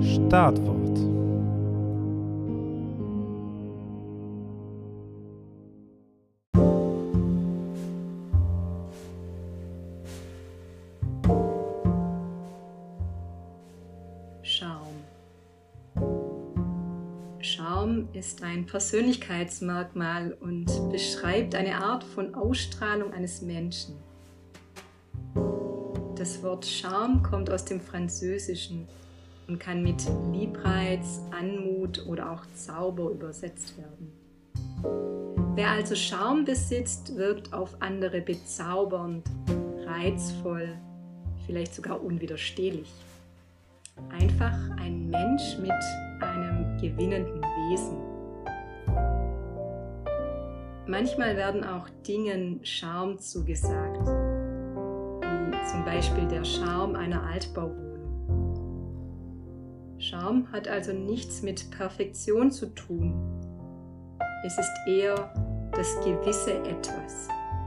Startwort. Charme. Charme ist ein Persönlichkeitsmerkmal und beschreibt eine Art von Ausstrahlung eines Menschen. Das Wort Charme kommt aus dem Französischen und kann mit Liebreiz, Anmut oder auch Zauber übersetzt werden. Wer also Charme besitzt, wirkt auf andere bezaubernd, reizvoll, vielleicht sogar unwiderstehlich. Einfach ein Mensch mit einem gewinnenden Wesen. Manchmal werden auch Dingen Charme zugesagt, wie zum Beispiel der Charme einer Altbauwohnung. Charme hat also nichts mit Perfektion zu tun. Es ist eher das gewisse Etwas.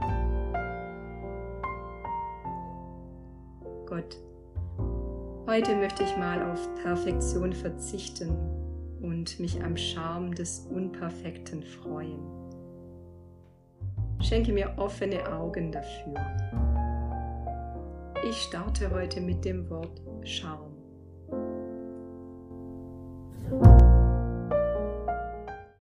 Gott, heute möchte ich mal auf Perfektion verzichten und mich am Charme des Unperfekten freuen. Schenke mir offene Augen dafür. Ich starte heute mit dem Wort Charme.